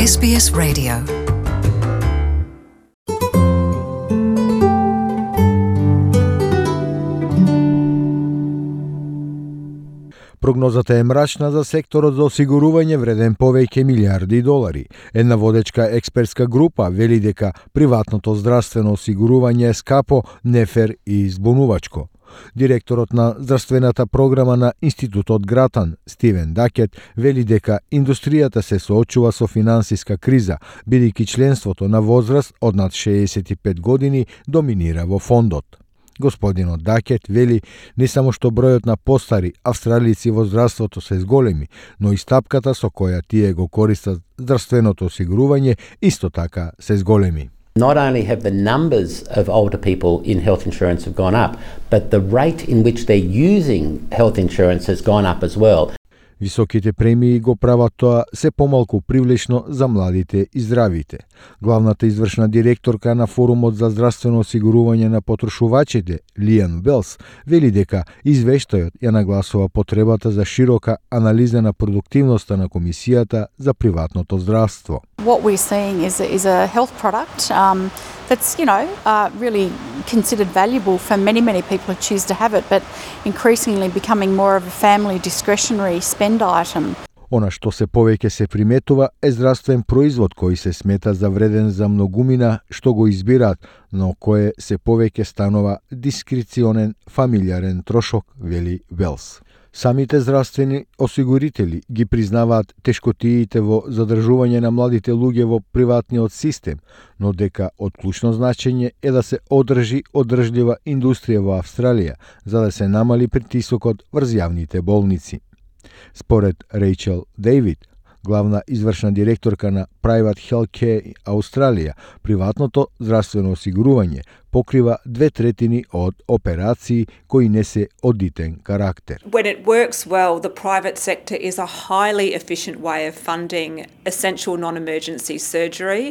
SBS Radio. Прогнозата е мрачна за секторот за осигурување вреден повеќе милиарди долари. Една водечка експертска група вели дека приватното здравствено осигурување е скапо, нефер и збунувачко. Директорот на здравствената програма на Институтот Гратан, Стивен Дакет, вели дека индустријата се соочува со финансиска криза, бидејќи членството на возраст од над 65 години доминира во фондот. Господинот Дакет вели не само што бројот на постари австралици во здравството се зголеми, но и стапката со која тие го користат здравственото осигурување исто така се зголеми. Not only have the numbers of older people in health insurance have gone up, but the rate in which they're using health insurance has gone up as well. Високите премии го прават тоа се помалку привлечно за младите и здравите. Главната извршна директорка на Форумот за здравствено осигурување на потрошувачите, Лиан Велс, вели дека извештајот ја нагласува потребата за широка анализа на продуктивноста на Комисијата за приватното здравство. What we're seeing is a health product that's, really considered valuable for many people who choose to have it, but increasingly becoming more of a family discretionary spend item. Она што се повеќе се приметува е здравствен производ кој се смета за вреден за многумина што го избираат, но кој се повеќе станува дискреционен фамилиарен трошок, вели Велс. Самите здравствени осигурители ги признаваат тешкотиите во задржување на младите луѓе во приватниот систем, но дека од клучно значење е да се одржи одржлива индустрија во Австралија, за да се намали притисокот врз јавните болници. Според Рейчел Дейвид, главна извршна директорка на Private Healthcare Australia, приватното здравствено осигурување покрива 2/3 од операции кои не се од дитен карактер. When it works well, the private sector is a highly efficient way of funding essential non-emergency surgery.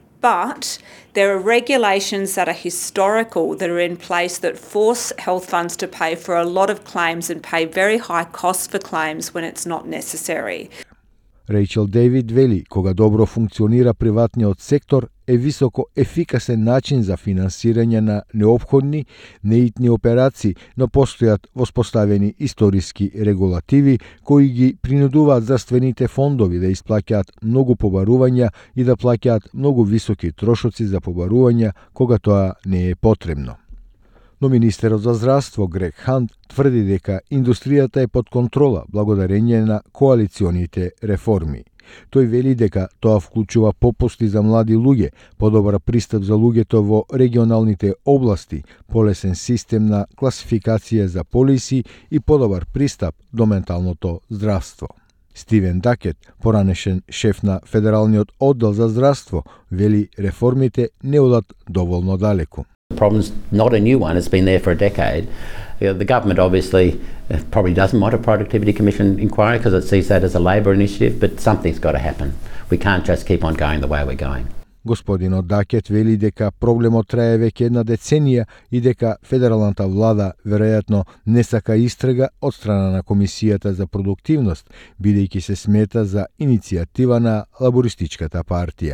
But there are regulations that are historical that are in place that force health funds to pay for a lot of claims and pay very high costs for claims when it's not necessary. Рейчел Дейвид вели, кога добро функционира приватниот сектор, е високо ефикасен начин за финансирање на неопходни, неитни операции, но постојат воспоставени историски регулативи кои ги принудуваат здравствените фондови да исплаќаат многу побарувања и да плаќаат многу високи трошоци за побарувања кога тоа не е потребно. Но министерот за здравство Грег Хант тврди дека индустријата е под контрола благодарење на коалиционите реформи. Тој вели дека тоа вклучува попусти за млади луѓе, подобар пристап за луѓето во регионалните области, полесен систем на класификација за полиси и подобар пристап до менталното здравство. Стивен Дакет, поранешен шеф на Федералниот оддел за здравство, вели реформите не одат доволно далеку. The problem's not a new one, it's been there for a decade. The government obviously probably doesn't want a Productivity Commission inquiry because it sees that as a Labor initiative, but something's got to happen. We can't just keep on going the way we're going. Господинот Дакет вели дека проблемот трае веќе една деценија и дека федералната влада веројатно не сака истрага од страна на Комисијата за продуктивност, бидејќи се смета за иницијатива на лабористичката партија.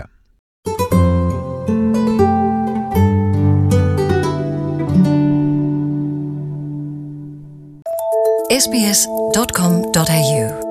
SBS.com.au